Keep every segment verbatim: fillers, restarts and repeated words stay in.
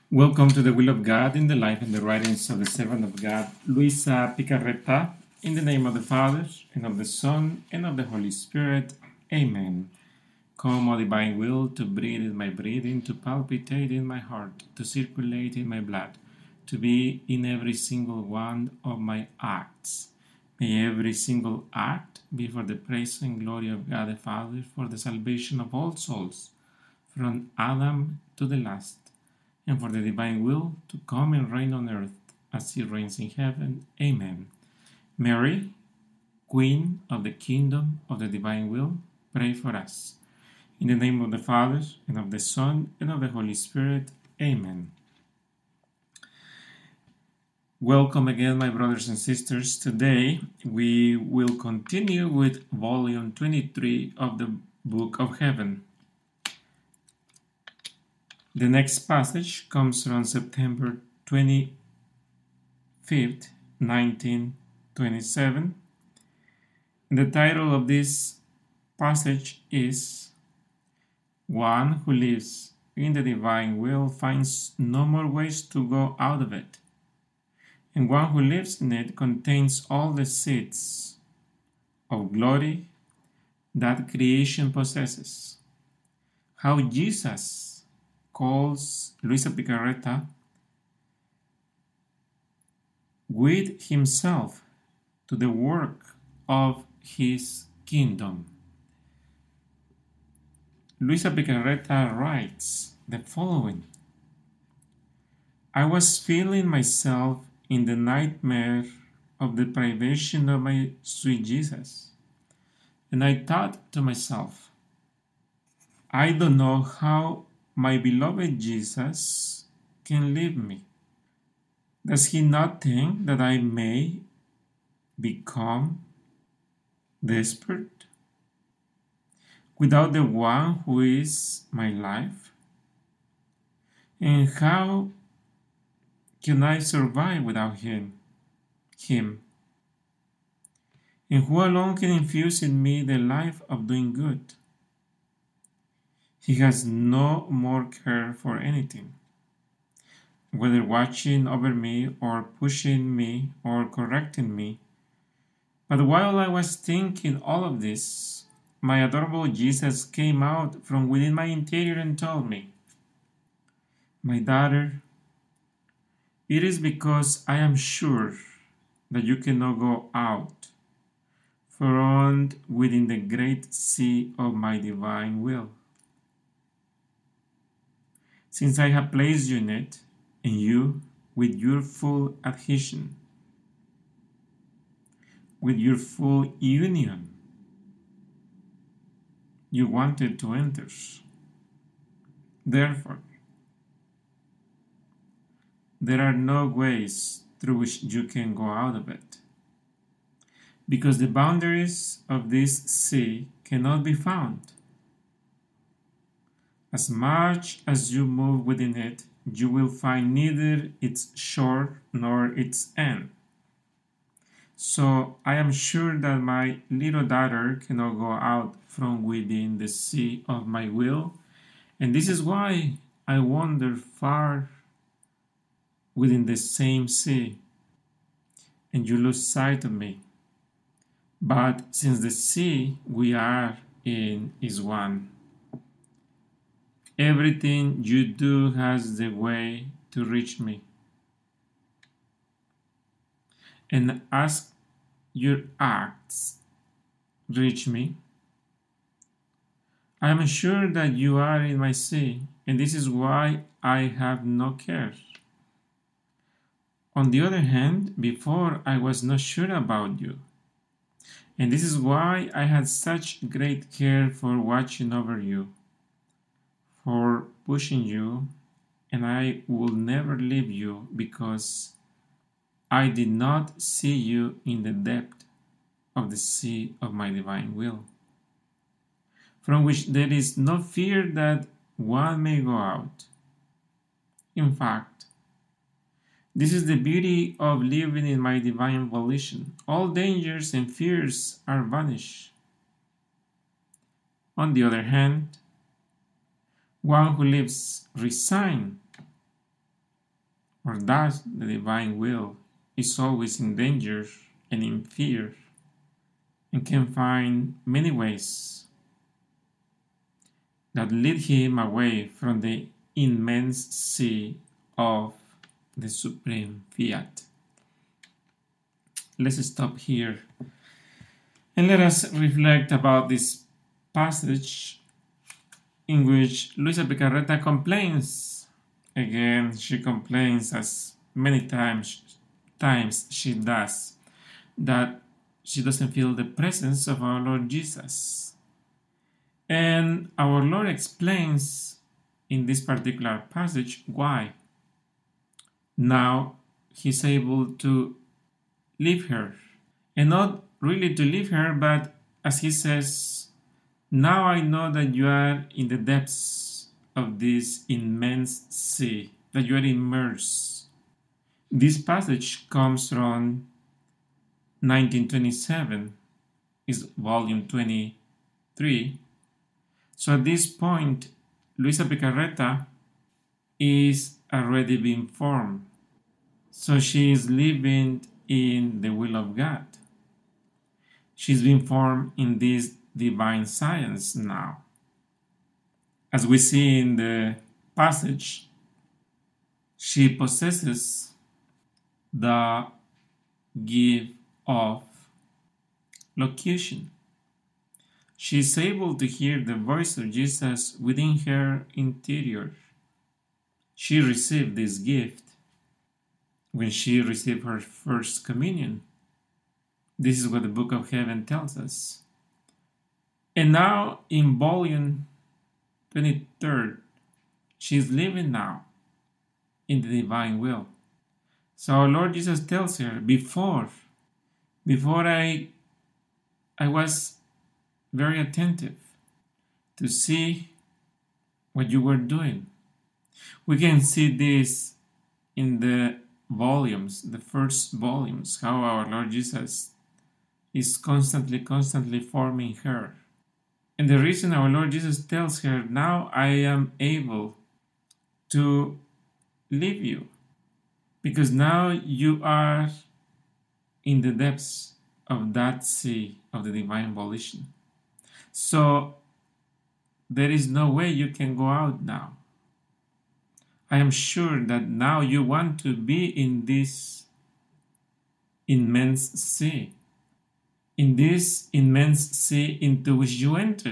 Welcome to the Will of God in the life and the writings of the servant of God, Luisa Picarreta, in the name of the Father, and of the Son, and of the Holy Spirit. Amen. Come, O divine will, to breathe in my breathing, to palpitate in my heart, to circulate in my blood, to be in every single one of my acts. May every single act be for the praise and glory of God the Father, for the salvation of all souls, from Adam to the last, and for the divine will to come and reign on earth as he reigns in heaven. Amen. Mary, Queen of the kingdom of the divine will, pray for us. In the name of the Father, and of the Son, and of the Holy Spirit. Amen. Welcome again, my brothers and sisters. Today we will continue with volume twenty-three of the Book of Heaven. The next passage comes from September twenty-fifth, nineteen twenty-seven. And the title of this passage is "One who lives in the divine will finds no more ways to go out of it, and one who lives in it contains all the seeds of glory that creation possesses." How Jesus calls Luisa Picarreta with himself to the work of his kingdom. Luisa Picarreta writes the following: I was feeling myself in the nightmare of the privation of my sweet Jesus, and I thought to myself, I don't know how my beloved Jesus can leave me. Does he not think that I may become desperate without the one who is my life? And how can I survive without him? Him? And who alone can infuse in me the life of doing good? He has no more care for anything, whether watching over me or pushing me or correcting me. But while I was thinking all of this, my adorable Jesus came out from within my interior and told me, my daughter, it is because I am sure that you cannot go out, from within the great sea of my divine will. Since I have placed you in it, and you, with your full adhesion, with your full union, you wanted to enter. Therefore, there are no ways through which you can go out of it, because the boundaries of this sea cannot be found. As much as you move within it, you will find neither its shore nor its end. So I am sure that my little daughter cannot go out from within the sea of my will, and this is why I wander far within the same sea, and you lose sight of me. But since the sea we are in is one, everything you do has the way to reach me. And as your acts reach me, I am sure that you are in my sea, and this is why I have no care. On the other hand, before I was not sure about you, and this is why I had such great care for watching over you, for pushing you, and I will never leave you, because I did not see you in the depth of the sea of my divine will, from which there is no fear that one may go out. In fact, this is the beauty of living in my divine volition. All dangers and fears are vanished. On the other hand, one who lives resigned or thus the divine will, is always in danger and in fear, and can find many ways that lead him away from the immense sea of the supreme fiat. Let's stop here and let us reflect about this passage in which Luisa Picarreta complains. Again, she complains, as many times times she does, that she doesn't feel the presence of our Lord Jesus. And our Lord explains in this particular passage why. Now he's able to leave her. And not really to leave her, but as he says, now I know that you are in the depths of this immense sea, that you are immersed. This passage comes from nineteen twenty-seven, is volume twenty-three. So at this point, Luisa Picarreta is already being formed. So she is living in the will of God. She's been formed in this divine science now. As we see in the passage, she possesses the gift of locution. She is able to hear the voice of Jesus within her interior. She received this gift when she received her first communion. This is what the Book of Heaven tells us. And now in volume twenty-three, she is living now in the divine will. So our Lord Jesus tells her, before, before I, I was very attentive to see what you were doing. We can see this in the volumes, the first volumes, how our Lord Jesus is constantly, constantly forming her. And the reason our Lord Jesus tells her, now I am able to leave you, because now you are in the depths of that sea of the divine volition. So there is no way you can go out now. I am sure that now you want to be in this immense sea, in this immense sea into which you enter,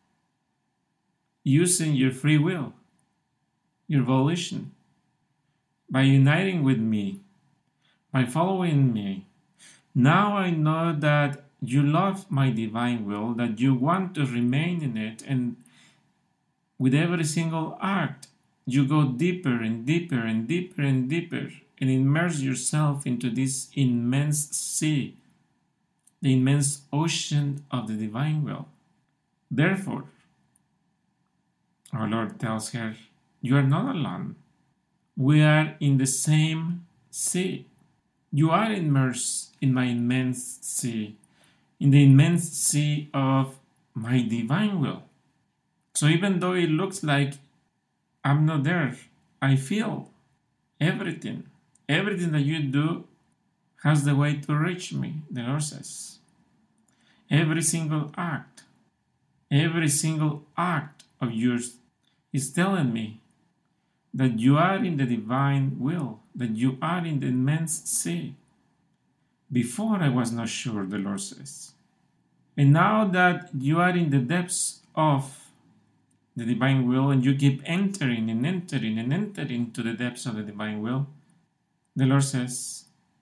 using your free will, your volition, by uniting with me, by following me. Now I know that you love my divine will, that you want to remain in it, and with every single act, you go deeper and deeper and deeper and deeper and immerse yourself into this immense sea, the immense ocean of the divine will. Therefore, our Lord tells her, you are not alone. We are in the same sea. You are immersed in my immense sea, in the immense sea of my divine will. So even though it looks like I'm not there, I feel everything. Everything that you do has the way to reach me, the Lord says. Every single act, every single act of yours is telling me that you are in the divine will, that you are in the immense sea. Before I was not sure, the Lord says. And now that you are in the depths of the divine will and you keep entering and entering and entering into the depths of the divine will, the Lord says,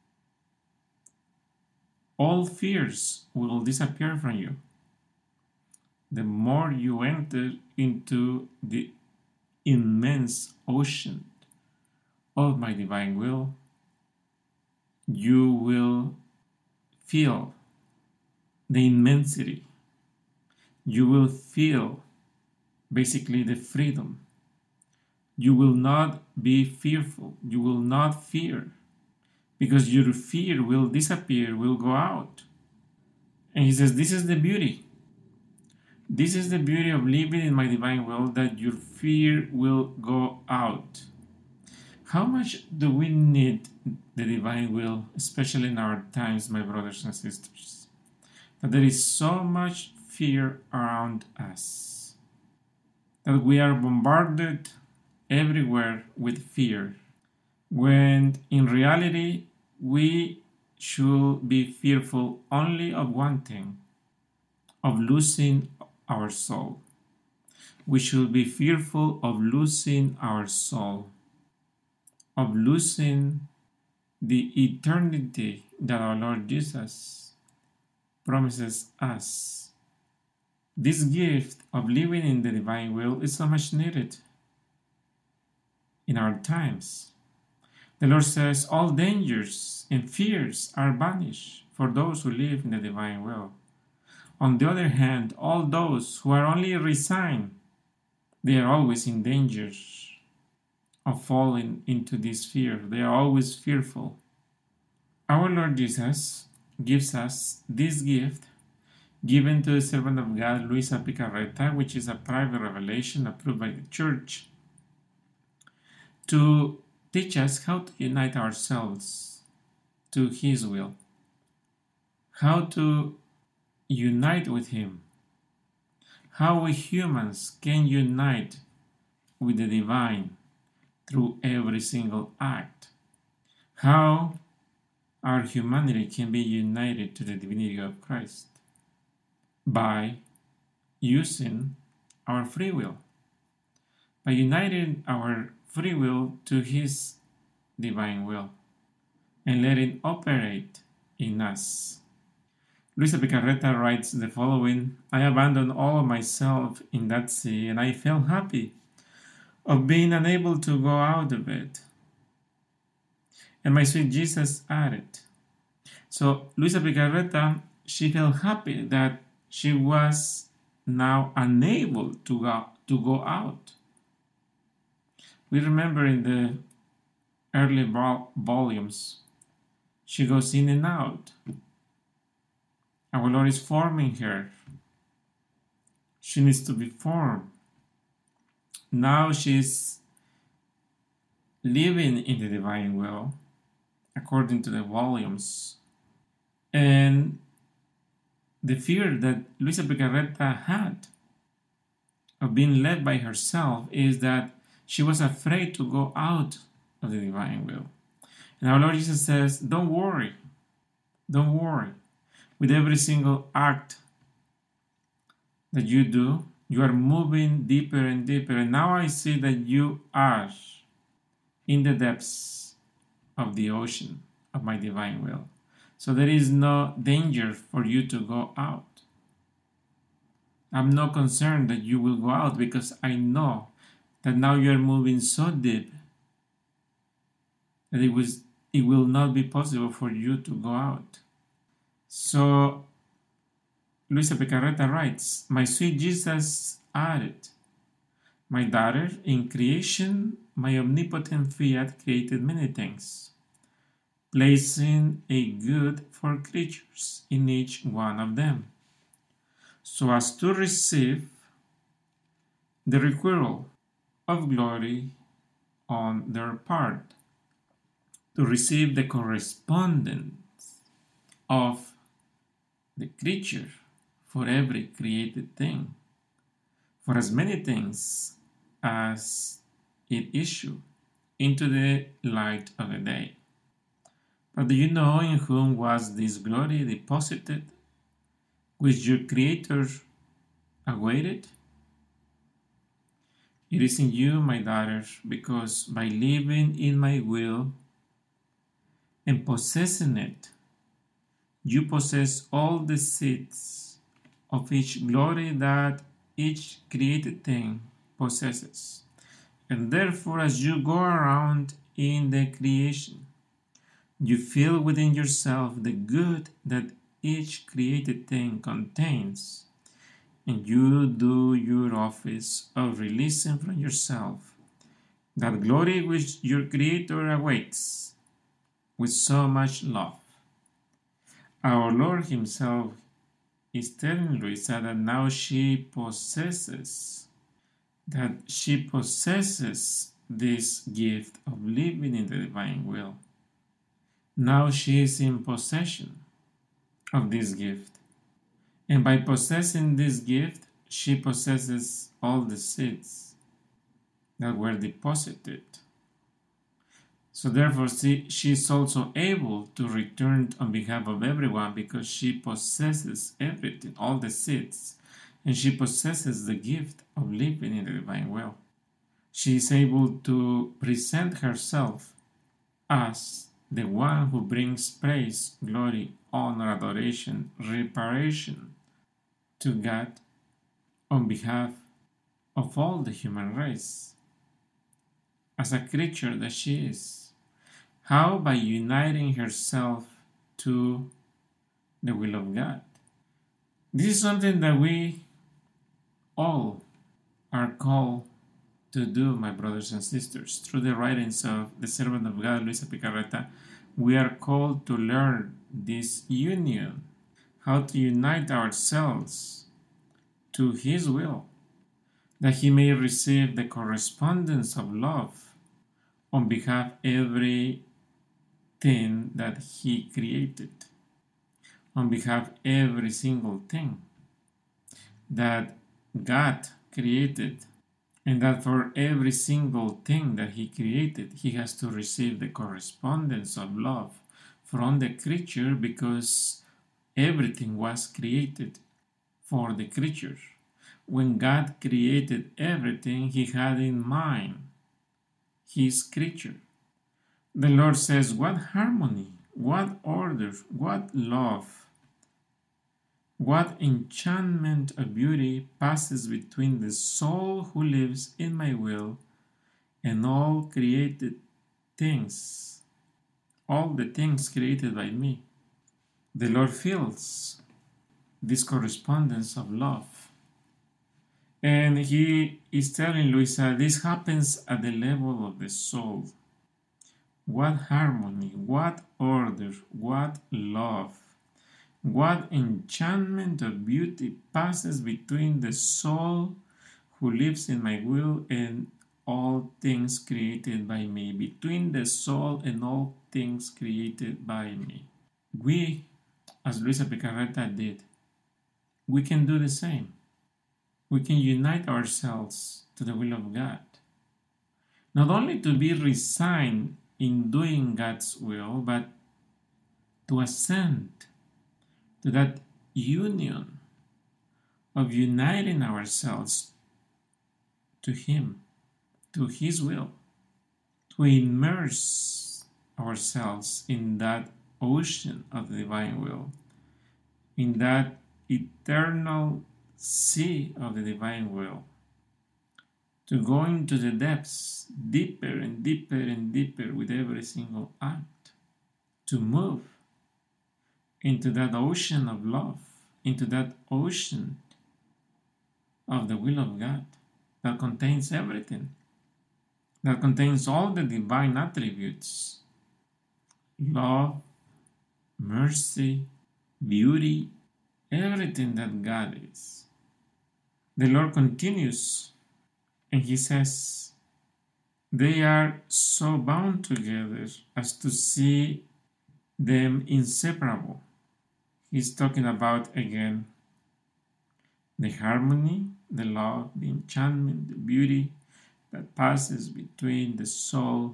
all fears will disappear from you. The more you enter into the immense ocean of my divine will, you will feel the immensity. You will feel basically the freedom. You will not be fearful. You will not fear, because your fear will disappear, will go out. And he says, this is the beauty. This is the beauty of living in my divine will, that your fear will go out. How much do we need the divine will, especially in our times, my brothers and sisters? That there is so much fear around us, that we are bombarded everywhere with fear, when in reality we should be fearful only of one thing, of losing our soul. We should be fearful of losing our soul, of losing the eternity that our Lord Jesus promises us. This gift of living in the divine will is so much needed in our times. The Lord says all dangers and fears are banished for those who live in the divine will. On the other hand, all those who are only resigned, they are always in danger of falling into this fear. They are always fearful. Our Lord Jesus gives us this gift given to the servant of God, Luisa Picarreta, which is a private revelation approved by the Church, to teach us how to unite ourselves to His will, how to unite with Him, how we humans can unite with the divine through every single act, how our humanity can be united to the divinity of Christ by using our free will, by uniting our free will to His divine will and let it operate in us. Luisa Picarreta writes the following: I abandoned all of myself in that sea, and I felt happy of being unable to go out of it. And my sweet Jesus added. So Luisa Picarreta, she felt happy that she was now unable to go, to go out. We remember in the early vol- volumes, she goes in and out. Our Lord is forming her. She needs to be formed. Now she's living in the divine will, according to the volumes. And the fear that Luisa Picarreta had of being led by herself is that she was afraid to go out of the divine will. And our Lord Jesus says, don't worry. Don't worry. With every single act that you do, you are moving deeper and deeper. And now I see that you are in the depths of the ocean of my divine will. So there is no danger for you to go out. I'm not concerned that you will go out, because I know that now you are moving so deep that it was it will not be possible for you to go out. So Luisa Picarreta writes, my sweet Jesus added, my daughter, in creation my omnipotent fiat created many things, placing a good for creatures in each one of them, so as to receive the requital of glory on their part, to receive the correspondence of the creature for every created thing, for as many things as it issue into the light of the day. But do you know in whom was this glory deposited, which your Creator awaited? It is in you, my daughter, because by living in my will and possessing it, you possess all the seeds of each glory that each created thing possesses. And therefore, as you go around in the creation, you feel within yourself the good that each created thing contains, and you do your office of releasing from yourself that glory which your Creator awaits with so much love. Our Lord Himself is telling Luisa that now she possesses, that she possesses this gift of living in the divine will. Now she is in possession of this gift. And by possessing this gift, she possesses all the seeds that were deposited. So therefore, she, she is also able to return on behalf of everyone because she possesses everything, all the seeds, and she possesses the gift of living in the divine will. She is able to present herself as the one who brings praise, glory, honor, adoration, reparation to God on behalf of all the human race. As a creature that she is. How? By uniting herself to the will of God. This is something that we all are called to do, my brothers and sisters. Through the writings of the servant of God, Luisa Picarreta, we are called to learn this union, how to unite ourselves to His will, that He may receive the correspondence of love on behalf of every thing that He created, on behalf of every single thing that God created, and that for every single thing that He created, He has to receive the correspondence of love from the creature, because everything was created for the creature. When God created everything, He had in mind His creature. The Lord says, what harmony, what order, what love, what enchantment of beauty passes between the soul who lives in my will and all created things, all the things created by me. The Lord feels this correspondence of love. And He is telling Luisa, this happens at the level of the soul. What harmony, what order, what love, what enchantment of beauty passes between the soul who lives in my will and all things created by me, between the soul and all things created by me. We, as Luisa Picarreta did, we can do the same. We can unite ourselves to the will of God. Not only to be resigned in doing God's will, but to ascend to that union of uniting ourselves to Him, to His will, to immerse ourselves in that ocean of the divine will, in that eternal sea of the divine will, to go into the depths deeper and deeper and deeper with every single act, to move into that ocean of love, into that ocean of the will of God that contains everything, that contains all the divine attributes, love, mercy, beauty, everything that God is. The Lord continues, and He says, they are so bound together as to see them inseparable. He's talking about, again, the harmony, the love, the enchantment, the beauty that passes between the soul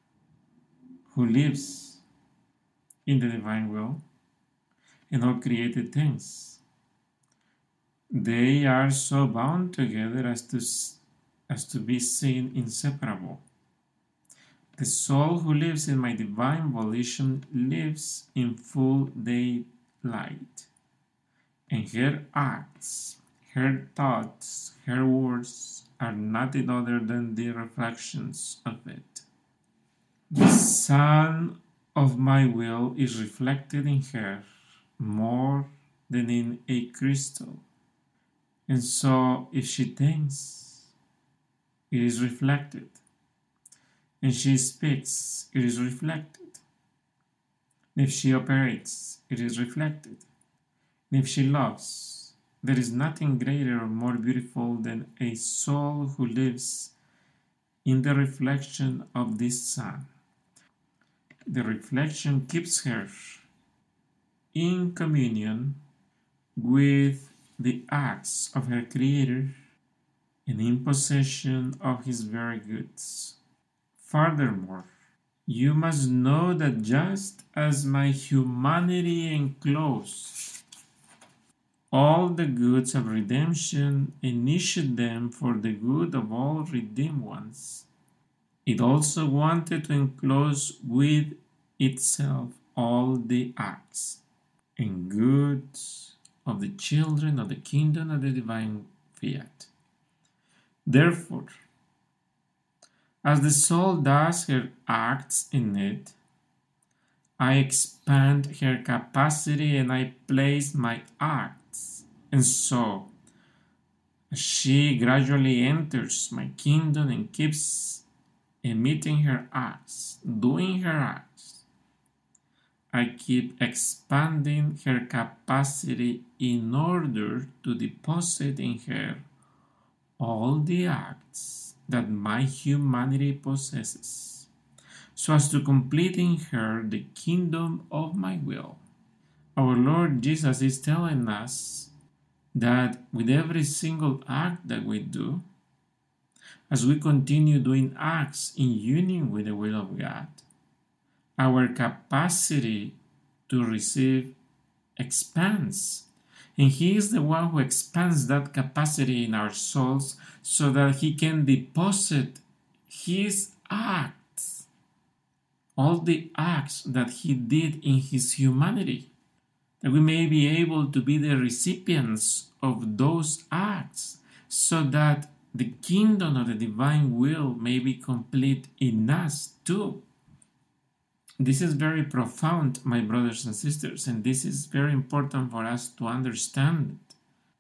who lives in the divine will and all created things. They are so bound together as to, as to be seen inseparable. The soul who lives in my divine volition lives in full daylight, and her acts, her thoughts, her words are nothing other than the reflections of it. The sun of my will is reflected in her more than in a crystal, and so if she thinks, it is reflected. And she speaks, it is reflected. And if she operates, it is reflected. And if she loves, there is nothing greater or more beautiful than a soul who lives in the reflection of this sun. The reflection keeps her in communion with the acts of her Creator and in possession of His very goods. Furthermore, you must know that just as my humanity enclosed all the goods of redemption and issued them for the good of all redeemed ones, it also wanted to enclose with itself all the acts and goods of the children of the kingdom of the divine fiat. Therefore, as the soul does her acts in it, I expand her capacity and I place my acts. And so, as she gradually enters my kingdom and keeps emitting her acts, doing her acts, I keep expanding her capacity in order to deposit in her all the acts that my humanity possesses, so as to complete in her the kingdom of my will. Our Lord Jesus is telling us that with every single act that we do, as we continue doing acts in union with the will of God, our capacity to receive expands. And He is the one who expands that capacity in our souls so that He can deposit His acts, all the acts that He did in His humanity, that we may be able to be the recipients of those acts so that the kingdom of the divine will may be complete in us too. This is very profound, my brothers and sisters, and this is very important for us to understand it.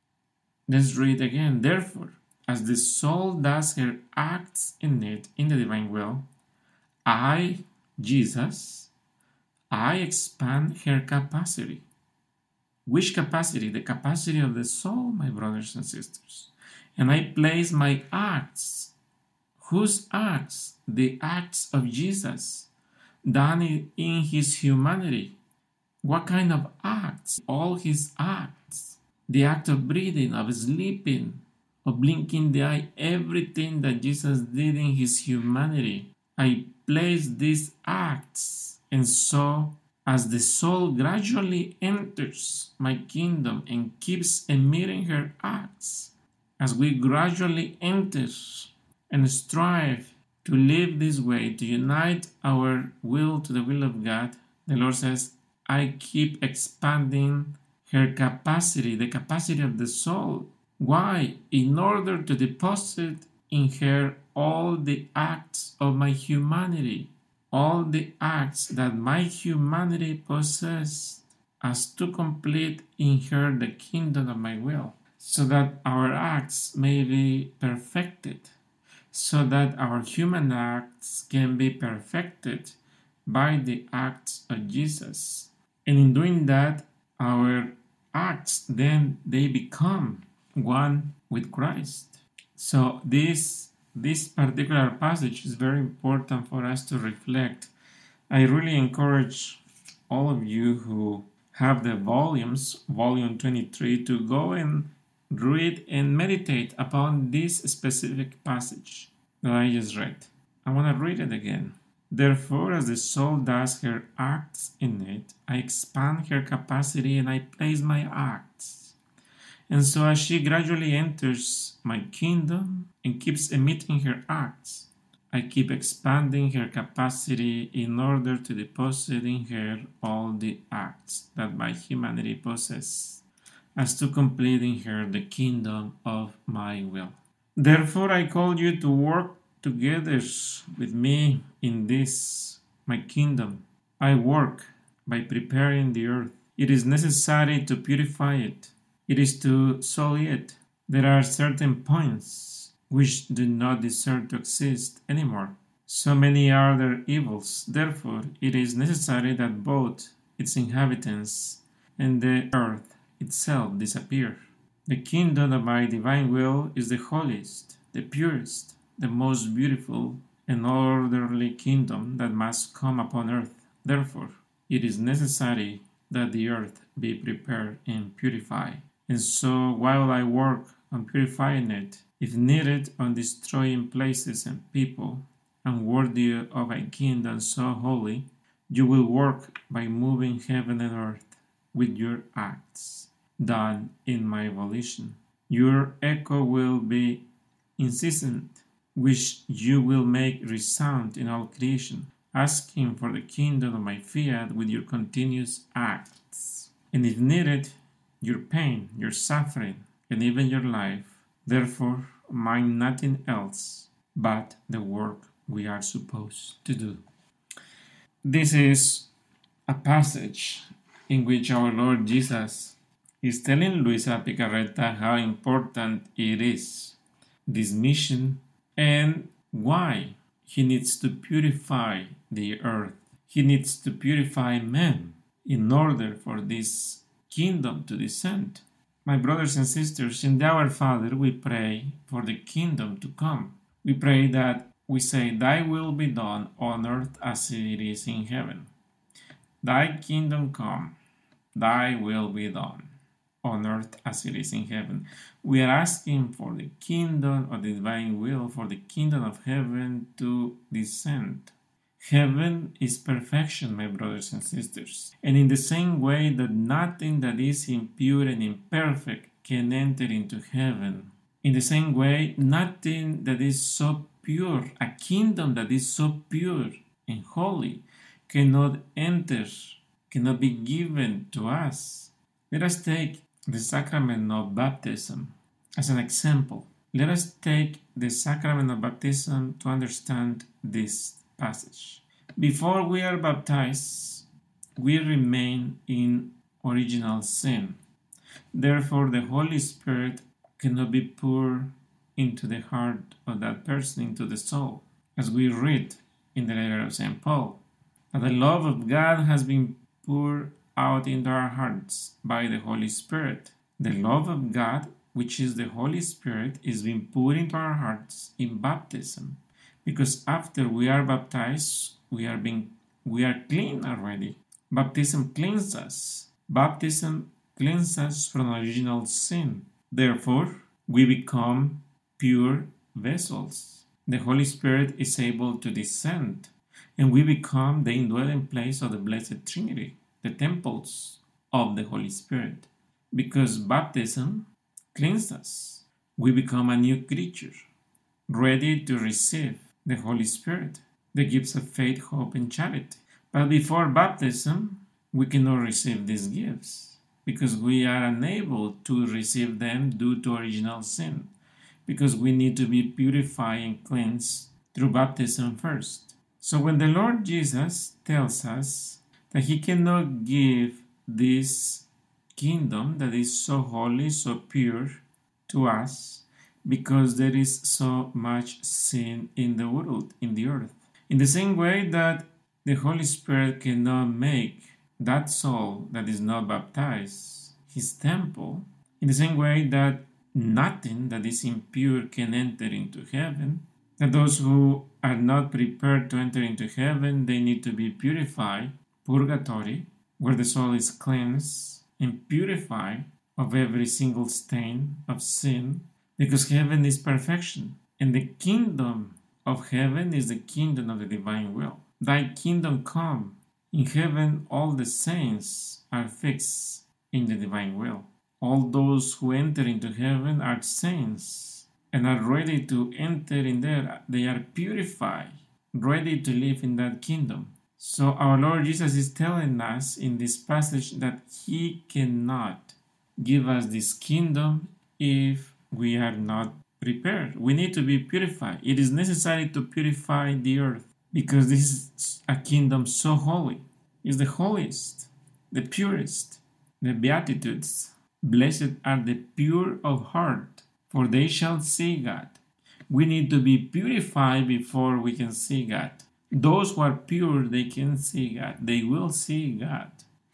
Let's read again. Therefore, as the soul does her acts in it, in the divine will, I, Jesus, I expand her capacity. Which capacity? The capacity of the soul, my brothers and sisters. And I place my acts. Whose acts? The acts of Jesus, done in His humanity. What kind of acts? All His acts. The act of breathing, of sleeping, of blinking the eye, everything that Jesus did in His humanity. I place these acts, and so as the soul gradually enters my kingdom and keeps emitting her acts, as we gradually enter and strive to live this way, to unite our will to the will of God, the Lord says, I keep expanding her capacity, the capacity of the soul. Why? In order to deposit in her all the acts of my humanity, all the acts that my humanity possessed, as to complete in her the kingdom of my will, so that our acts may be perfected, so that our human acts can be perfected by the acts of Jesus. And in doing that, our acts then they become one with Christ. So this this particular passage is very important for us to reflect. I really encourage all of you who have the volumes, volume twenty-three, to go and read and meditate upon this specific passage that I just read. I want to read it again. Therefore, as the soul does her acts in it, I expand her capacity and I place my acts. And so as she gradually enters my kingdom and keeps emitting her acts, I keep expanding her capacity in order to deposit in her all the acts that my humanity possesses, as to complete in her the kingdom of my will. Therefore, I call you to work together with me in this, my kingdom. I work by preparing the earth. It is necessary to purify it. It is to sully it. There are certain points which do not deserve to exist anymore. So many are their evils. Therefore, it is necessary that both its inhabitants and the earth itself disappear. The kingdom of my divine will is the holiest, the purest, the most beautiful and orderly kingdom that must come upon earth. Therefore, it is necessary that the earth be prepared and purified. And so, while I work on purifying it, if needed, on destroying places and people unworthy of a kingdom so holy, you will work by moving heaven and earth with your acts, done in my volition. Your echo will be incessant, which you will make resound in all creation, asking for the kingdom of my fiat with your continuous acts. And if needed, your pain, your suffering, and even your life. Therefore, mind nothing else but the work we are supposed to do. This is a passage in which our Lord Jesus is telling Luisa Picarreta how important it is, this mission, and why he needs to purify the earth. He needs to purify men in order for this kingdom to descend. My brothers and sisters, in the Our Father we pray for the kingdom to come. We pray that we say, Thy will be done on earth as it is in heaven. Thy kingdom come, Thy will be done on earth as it is in heaven. We are asking for the kingdom of the divine will, for the kingdom of heaven to descend. Heaven is perfection, my brothers and sisters. And in the same way that nothing that is impure and imperfect can enter into heaven, in the same way, nothing that is so pure, a kingdom that is so pure and holy, cannot enter, cannot be given to us. Let us take the sacrament of baptism as an example. Let us take the sacrament of baptism to understand this passage. Before we are baptized, we remain in original sin. Therefore, the Holy Spirit cannot be poured into the heart of that person, into the soul, as we read in the letter of Saint Paul. But the love of God has been poured out into our hearts by the Holy Spirit. The love of God, which is the Holy Spirit, is being poured into our hearts in baptism. Because after we are baptized, we are being we are clean already. Baptism cleanses us. Baptism cleanses us from original sin. Therefore, we become pure vessels. The Holy Spirit is able to descend, and we become the indwelling place of the Blessed Trinity, the temples of the Holy Spirit. Because baptism cleanses us, we become a new creature, ready to receive the Holy Spirit, the gifts of faith, hope, and charity. But before baptism, we cannot receive these gifts because we are unable to receive them due to original sin, because we need to be purified and cleansed through baptism first. So when the Lord Jesus tells us that He cannot give this kingdom that is so holy, so pure to us, because there is so much sin in the world, in the earth. In the same way that the Holy Spirit cannot make that soul that is not baptized His temple, in the same way that nothing that is impure can enter into heaven, that those who are not prepared to enter into heaven, they need to be purified, purgatory, where the soul is cleansed and purified of every single stain of sin, because heaven is perfection, and the kingdom of heaven is the kingdom of the divine will. Thy kingdom come. In heaven all the saints are fixed in the divine will. All those who enter into heaven are saints and are ready to enter in there. They are purified, ready to live in that kingdom. So our Lord Jesus is telling us in this passage that He cannot give us this kingdom if we are not prepared. We need to be purified. It is necessary to purify the earth because this is a kingdom so holy. It's the holiest, the purest, the Beatitudes. Blessed are the pure of heart, for they shall see God. We need to be purified before we can see God. Those who are pure, they can see God. They will see God.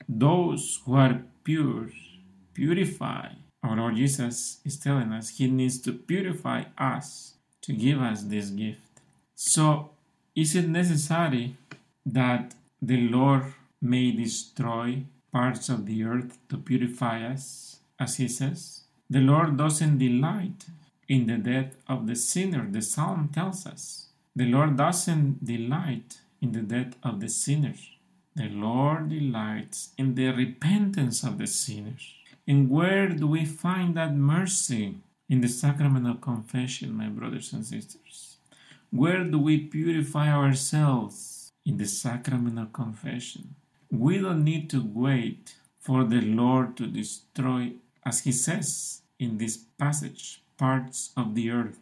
Those who are pure, purify. Our Lord Jesus is telling us He needs to purify us to give us this gift. So, is it necessary that the Lord may destroy parts of the earth to purify us, as he says? The Lord doesn't delight in the death of the sinner, the psalm tells us. The Lord doesn't delight in the death of the sinner. The Lord delights in the repentance of the sinner. And where do we find that mercy? In the sacrament of confession, my brothers and sisters. Where do we purify ourselves? In the sacrament of confession. We don't need to wait for the Lord to destroy, as he says in this passage, parts of the earth,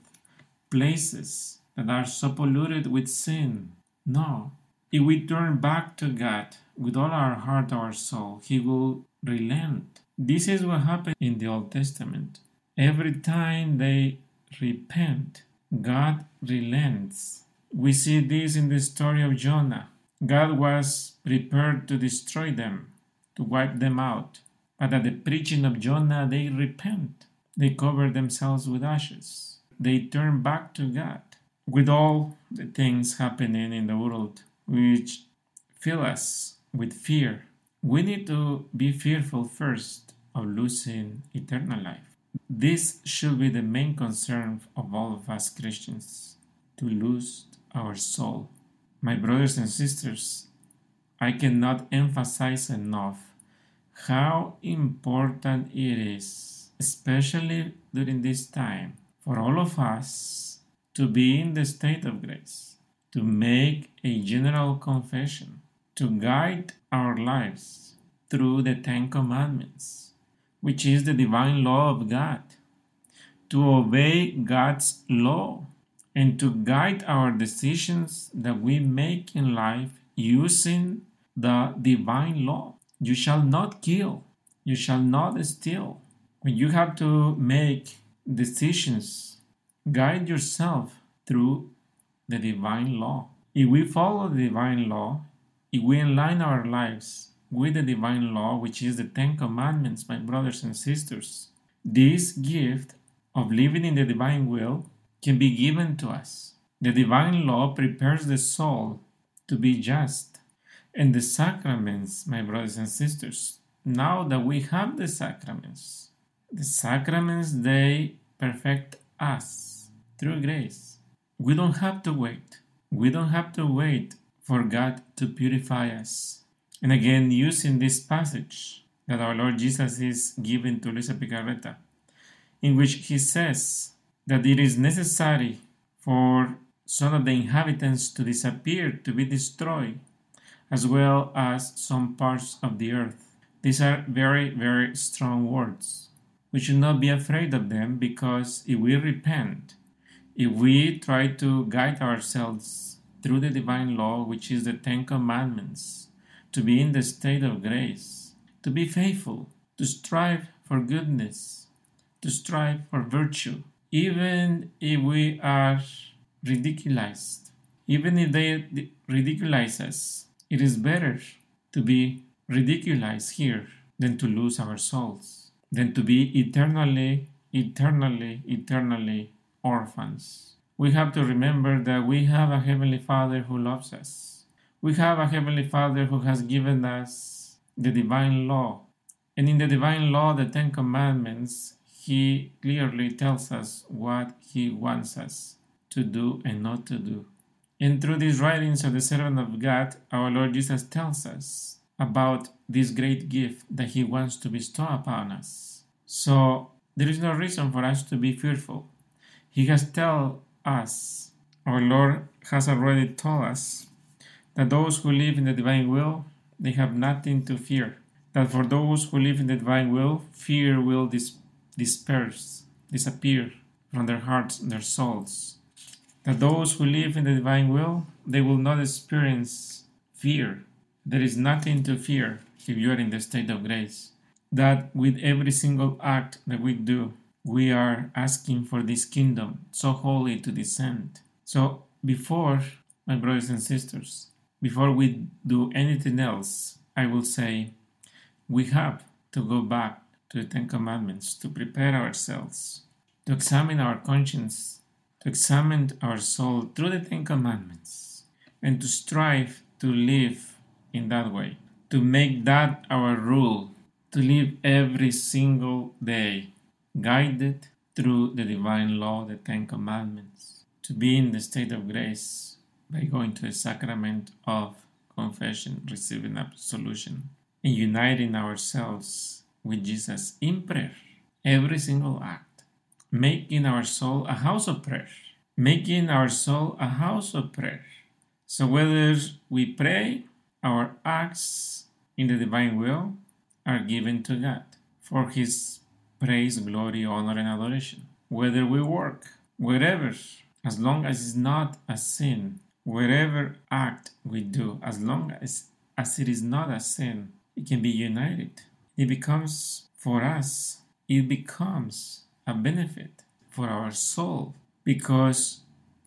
places that are so polluted with sin. No. If we turn back to God with all our heart, our soul, he will relent. This is what happened in the Old Testament. Every time they repent, God relents. We see this in the story of Jonah. God was prepared to destroy them, to wipe them out. But at the preaching of Jonah, they repent. They cover themselves with ashes. They turn back to God. With all the things happening in the world which fill us with fear, we need to be fearful first of losing eternal life. This should be the main concern of all of us Christians, to lose our soul. My brothers and sisters, I cannot emphasize enough how important it is, especially during this time, for all of us to be in the state of grace, to make a general confession, to guide our lives through the Ten Commandments, which is the divine law of God, to obey God's law, and to guide our decisions that we make in life using the divine law. You shall not kill. You shall not steal. When you have to make decisions, guide yourself through the divine law. If we follow the divine law, if we align our lives with the divine law, which is the Ten Commandments, my brothers and sisters, this gift of living in the divine will can be given to us. The divine law prepares the soul to be just. And the sacraments, my brothers and sisters, now that we have the sacraments, the sacraments, they perfect us through grace. We don't have to wait. We don't have to wait for God to purify us. And again, using this passage that our Lord Jesus is giving to Luisa Picarreta, in which he says that it is necessary for some of the inhabitants to disappear, to be destroyed, as well as some parts of the earth. These are very, very strong words. We should not be afraid of them, because if we repent, if we try to guide ourselves through the divine law, which is the Ten Commandments, to be in the state of grace, to be faithful, to strive for goodness, to strive for virtue, even if we are ridiculized, even if they ridiculize us, it is better to be ridiculized here than to lose our souls, than to be eternally, eternally, eternally orphans. We have to remember that we have a Heavenly Father who loves us. We have a Heavenly Father who has given us the divine law. And in the divine law, the Ten Commandments, he clearly tells us what he wants us to do and not to do. And through these writings of the servant of God, our Lord Jesus tells us about this great gift that he wants to bestow upon us. So there is no reason for us to be fearful. He has told us, our Lord has already told us, that those who live in the divine will, they have nothing to fear. That for those who live in the divine will, fear will dis- disperse, disappear from their hearts and their souls. That those who live in the divine will, they will not experience fear. There is nothing to fear if you are in the state of grace. That with every single act that we do, we are asking for this kingdom so holy to descend. So before, my brothers and sisters, before we do anything else, I will say we have to go back to the Ten Commandments, to prepare ourselves, to examine our conscience to examine our soul through the Ten Commandments, and to strive to live in that way, to make that our rule, to live every single day guided through the divine law, the Ten Commandments, to be in the state of grace by going to the sacrament of confession, receiving absolution, and uniting ourselves with Jesus in prayer, every single act, making our soul a house of prayer, making our soul a house of prayer. So whether we pray, our acts in the divine will are given to God for His praise, glory, honor, and adoration. Whether we work, wherever, as long as it's not a sin, wherever act we do, as long as, as it is not a sin, it can be united. It becomes, for us, it becomes a benefit for our soul, because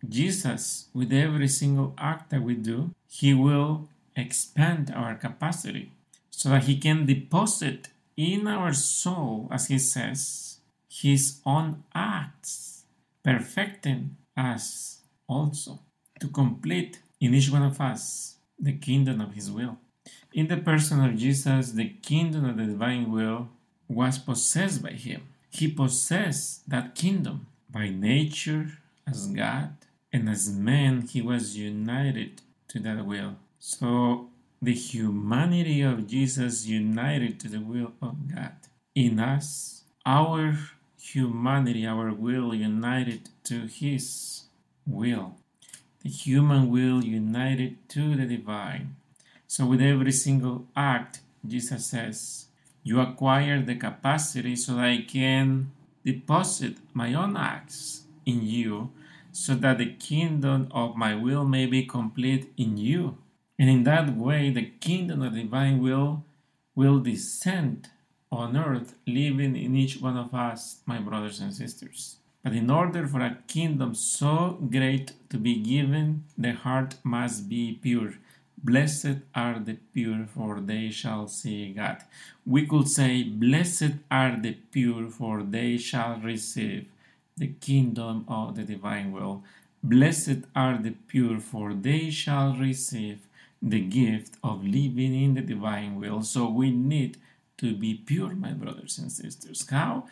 Jesus, with every single act that we do, He will expand our capacity so that He can deposit in our soul, as He says, His own acts, perfecting us also to complete in each one of us the kingdom of His will. In the person of Jesus, the kingdom of the divine will was possessed by Him. He possessed that kingdom by nature as God, and as man He was united to that will. So the humanity of Jesus united to the will of God. In us, our humanity, our will united to His will. The human will united to the divine. So with every single act, Jesus says, you acquire the capacity so that I can deposit my own acts in you, so that the kingdom of my will may be complete in you. And in that way, the kingdom of divine will will descend on earth, living in each one of us, my brothers and sisters. But in order for a kingdom so great to be given, the heart must be pure. Blessed are the pure, for they shall see God. We could say, blessed are the pure, for they shall receive the kingdom of the divine will. Blessed are the pure, for they shall receive the gift of living in the divine will. So we need to be pure, my brothers and sisters. How?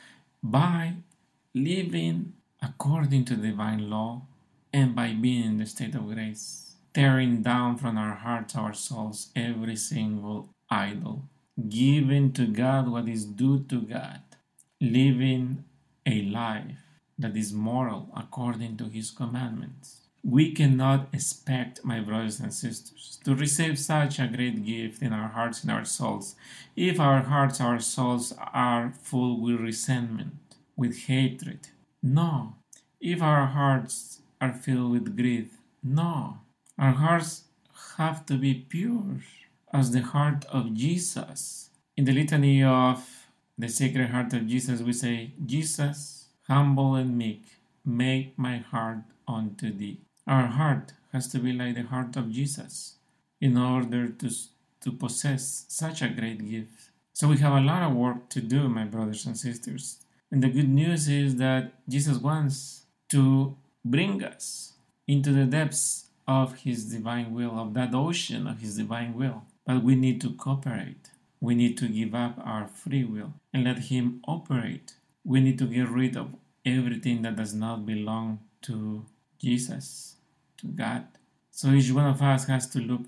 By living according to divine law and by being in the state of grace, tearing down from our hearts, our souls, every single idol, giving to God what is due to God, living a life that is moral according to His commandments. We cannot expect, my brothers and sisters, to receive such a great gift in our hearts and our souls if our hearts, our souls are full with resentment, with hatred. No. If our hearts are filled with greed. No. Our hearts have to be pure as the heart of Jesus. In the litany of the Sacred Heart of Jesus, we say, Jesus, humble and meek, make my heart unto thee. Our heart has to be like the heart of Jesus in order to, to possess such a great gift. So we have a lot of work to do, my brothers and sisters. And the good news is that Jesus wants to bring us into the depths of His divine will, of that ocean of His divine will. But we need to cooperate. We need to give up our free will and let Him operate. We need to get rid of everything that does not belong to Jesus, to God. So each one of us has to look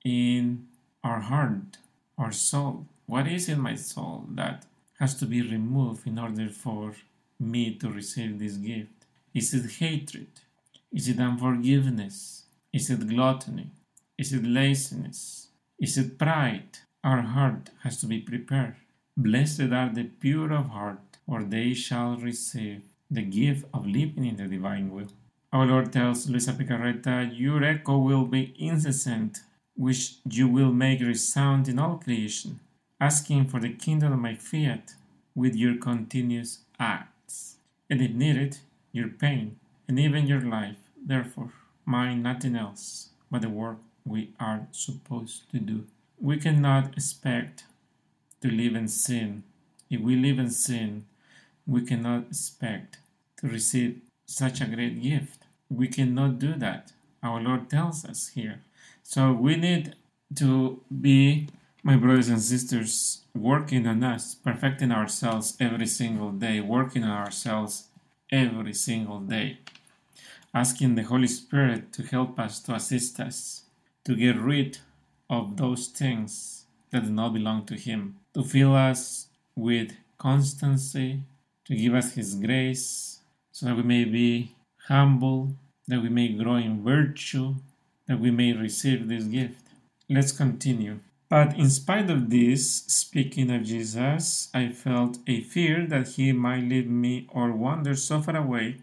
in our heart, our soul. What is in my soul that has to be removed in order for me to receive this gift? Is it hatred? Is it unforgiveness? Is it gluttony? Is it laziness? Is it pride? Our heart has to be prepared. Blessed are the pure of heart, for they shall receive the gift of living in the divine will. Our Lord tells Luisa Picarreta, your echo will be incessant, which you will make resound in all creation, asking for the kingdom of my fiat with your continuous acts. And if needed, your pain, and even your life, therefore, mind nothing else but the work we are supposed to do. We cannot expect to live in sin. If we live in sin, we cannot expect to receive such a great gift. we cannot do that. Our Lord tells us here. So we need to be, my brothers and sisters, working on us, perfecting ourselves every single day, working on ourselves every single day, asking the Holy Spirit to help us, to assist us, to get rid of those things that do not belong to Him, to fill us with constancy, to give us His grace, so that we may be humble, that we may grow in virtue, that we may receive this gift. Let's continue. But in spite of this, speaking of Jesus, I felt a fear that He might leave me or wander so far away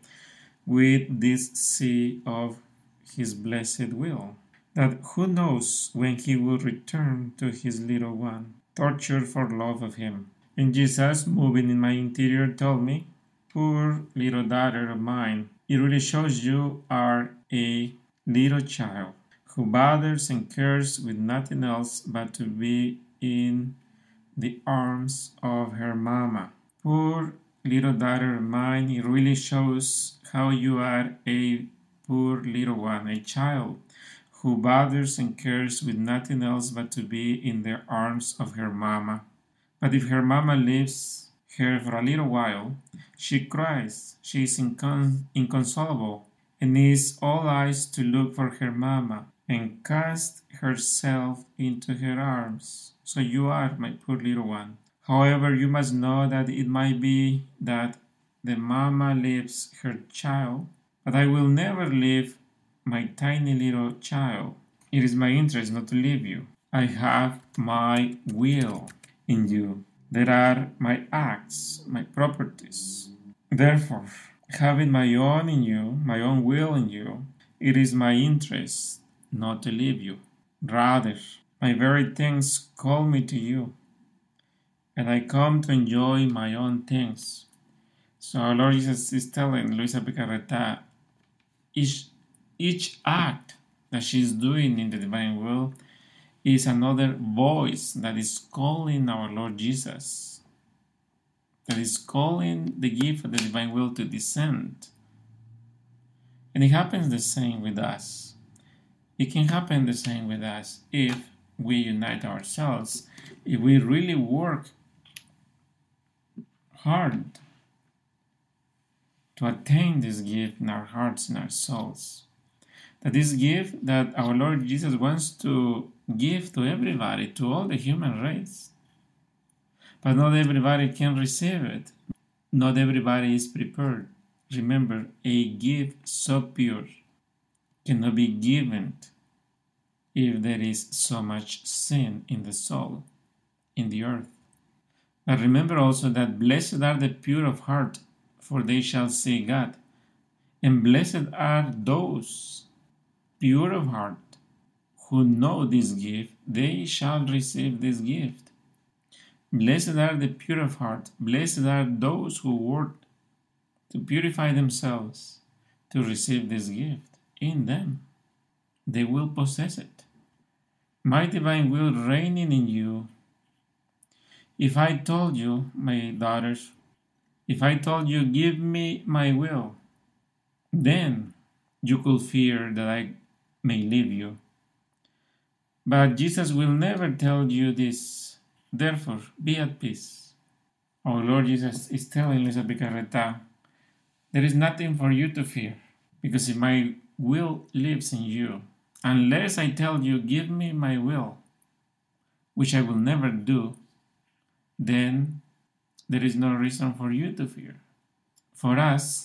with this sea of His blessed will, that who knows when He will return to His little one, tortured for love of Him. And Jesus, moving in my interior, told me, poor little daughter of mine, it really shows you are a little child who bothers and cares with nothing else but to be in the arms of her mama. Poor little daughter of mine, it really shows how you are a poor little one, a child who bothers and cares with nothing else but to be in the arms of her mama. But if her mama leaves her for a little while, she cries, she is incon- inconsolable, and is all eyes to look for her mama, and cast herself into her arms. So you are, my poor little one. However, you must know that it might be that the mama leaves her child, but I will never leave my tiny little child. It is my interest not to leave you. I have my will in you. There are my acts, my properties. Therefore, having my own in you, my own will in you, it is my interest not to leave you. Rather, my very things call me to you, and I come to enjoy my own things. So our Lord Jesus is telling Luisa Picarreta, each, each act that she's doing in the divine will is another voice that is calling our Lord Jesus, that is calling the gift of the divine will to descend. And it happens the same with us. It can happen the same with us if we unite ourselves, if we really work hard to attain this gift in our hearts and our souls. That this gift that our Lord Jesus wants to give to everybody, to all the human race. But not everybody can receive it. Not everybody is prepared. Remember, a gift so pure cannot be given if there is so much sin in the soul, in the earth. But remember also that blessed are the pure of heart, for they shall see God. And blessed are those pure of heart who know this gift, they shall receive this gift. Blessed are the pure of heart, blessed are those who work to purify themselves to receive this gift in them. They will possess it. My divine will reigning in you. If I told you, my daughters, if I told you, give me my will, then you could fear that I may leave you. But Jesus will never tell you this. Therefore, be at peace. Our Lord Jesus is telling Luisa Picarreta, there is nothing for you to fear, because if my will lives in you, unless I tell you, give me my will, which I will never do, then there is no reason for you to fear. For us,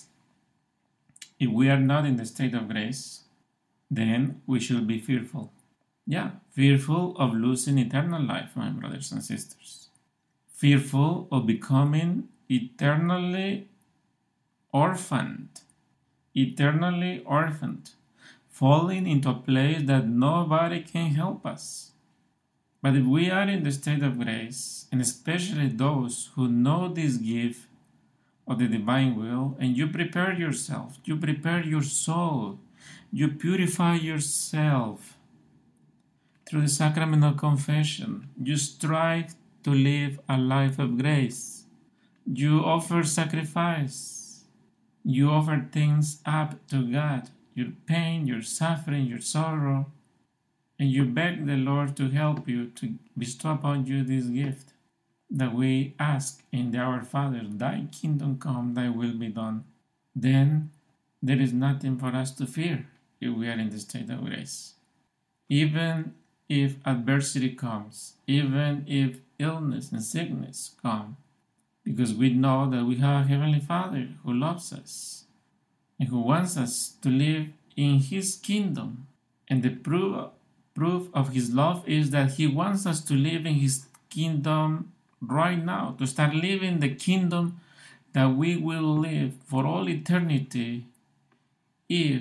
if we are not in the state of grace, then we should be fearful. Yeah, fearful of losing eternal life, my brothers and sisters. Fearful of becoming eternally orphaned. Eternally orphaned. Falling into a place that nobody can help us. But if we are in the state of grace, and especially those who know this gift of the divine will, and you prepare yourself, you prepare your soul, you purify yourself through the sacrament of confession, you strive to live a life of grace, you offer sacrifice, you offer things up to God, your pain, your suffering, your sorrow, and you beg the Lord to help you, to bestow upon you this gift that we ask in the Our Father, thy kingdom come, thy will be done. Then there is nothing for us to fear if we are in the state of grace. Even if adversity comes, even if illness and sickness come, because we know that we have a Heavenly Father who loves us and who wants us to live in His kingdom. And the proof, proof of His love is that He wants us to live in His kingdom right now, to start living the kingdom that we will live for all eternity if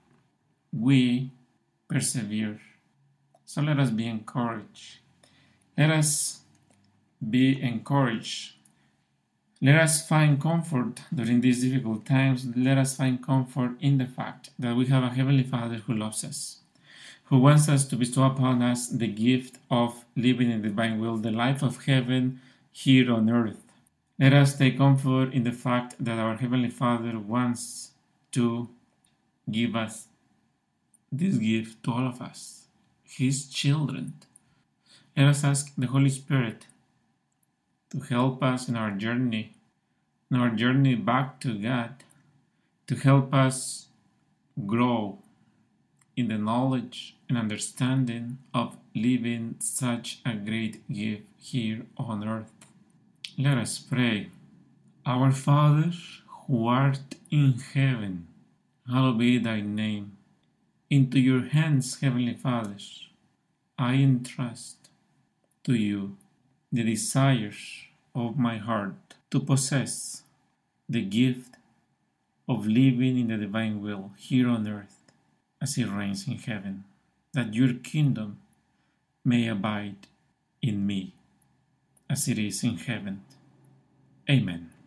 we persevere. So let us be encouraged. Let us be encouraged. Let us find comfort during these difficult times. Let us find comfort in the fact that we have a Heavenly Father who loves us, who wants us to bestow upon us the gift of living in the divine will, the life of heaven here on earth. Let us take comfort in the fact that our Heavenly Father wants to give us this gift to all of us, His children. Let us ask the Holy Spirit to help us in our journey, in our journey back to God, to help us grow in the knowledge and understanding of living such a great gift here on earth. Let us pray. Our Father, who art in heaven, hallowed be thy name. Into your hands, Heavenly Father, I entrust to you the desires of my heart to possess the gift of living in the divine will here on earth as it reigns in heaven, that your kingdom may abide in me as it is in heaven. Amen.